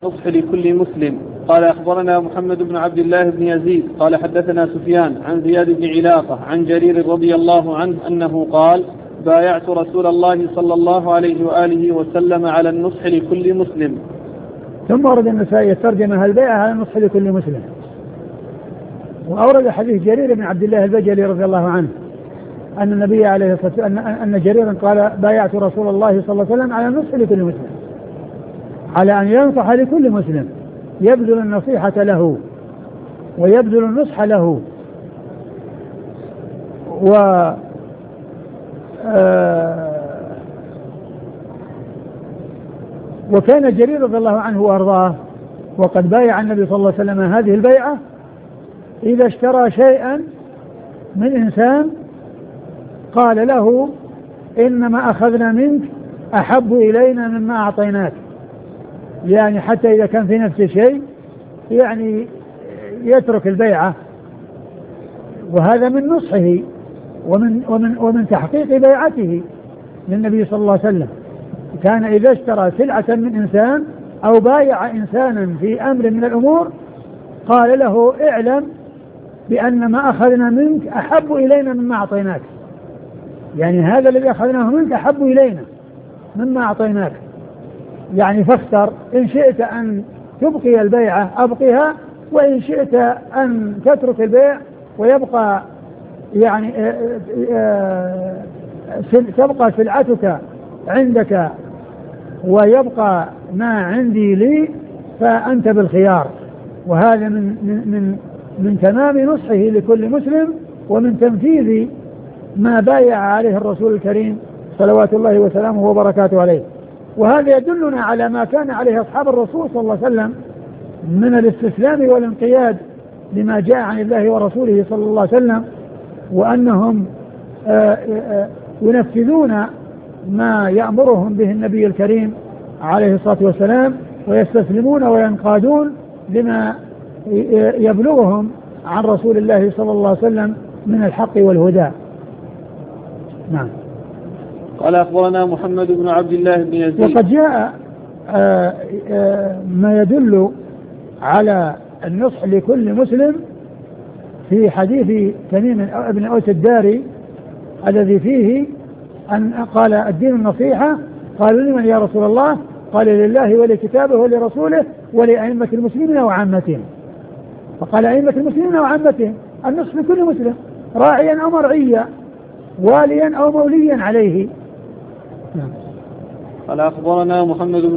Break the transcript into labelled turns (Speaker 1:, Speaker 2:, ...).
Speaker 1: النصح لكل مسلم. قال أخبرنا محمد بن عبد الله بن يزيد قال حدثنا سفيان عن زياد بن علاقة عن جرير رضي الله عنه أنه قال: بايعت رسول الله صلى الله عليه وآله وسلم على النصح لكل مسلم.
Speaker 2: ثم ورد النسائي الترجمة البيعة على النصح لكل مسلم، وأورد حديث جرير بن عبد الله البجلي رضي الله عنه أن النبي عليه الصلاة والسلام أن جريرا قال: بايعت رسول الله صلى الله عليه وسلم على النصح لكل مسلم، على أن ينصح لكل مسلم، يبذل النصيحة له ويبذل النصح له. وكان جرير رضي الله عنه وأرضاه وقد بايع النبي صلى الله عليه وسلم هذه البيعة إذا اشترى شيئا من إنسان قال له: إنما أخذنا منك أحب إلينا مما أعطيناك، يعني حتى إذا كان في نفس الشيء يعني يترك البيعة. وهذا من نصحه ومن تحقيق بيعته للنبي صلى الله عليه وسلم. كان إذا اشترى سلعة من إنسان أو بايع إنسانا في أمر من الأمور قال له: اعلم بأن ما أخذنا منك أحب إلينا مما أعطيناك، يعني هذا الذي أخذناه منك أحب إلينا مما أعطيناك، يعني فاختر، إن شئت أن تبقي البيعة أبقيها، وإن شئت أن تترك البيع ويبقى يعني تبقى سلعتك عندك ويبقى ما عندي لي، فأنت بالخيار. وهذا من تمام نصحه لكل مسلم ومن تنفيذ ما بايع عليه الرسول الكريم صلوات الله وسلامه وبركاته عليه. وهذا يدلنا على ما كان عليه أصحاب الرسول صلى الله عليه وسلم من الاستسلام والانقياد لما جاء عن الله ورسوله صلى الله عليه وسلم، وأنهم ينفذون ما يأمرهم به النبي الكريم عليه الصلاة والسلام، ويستسلمون وينقادون لما يبلغهم عن رسول الله صلى الله عليه وسلم من الحق والهدى. نعم.
Speaker 1: قال أخبرنا محمد بن عبد الله بن يزيد.
Speaker 2: وقد جاء ما يدل على النصح لكل مسلم في حديث تميم بن أوس الداري الذي فيه أن قال: الدين النصيحة. قالوا: لمن يا رسول الله؟ قال: لله ولكتابه ولرسوله ولأئمة المسلمين وعامتهم. فقال: أئمة المسلمين وعامتهم، النصح لكل مسلم، راعيا أو مرعيا، واليا أو موليا عليه.
Speaker 1: قال أخبرنا محمد بن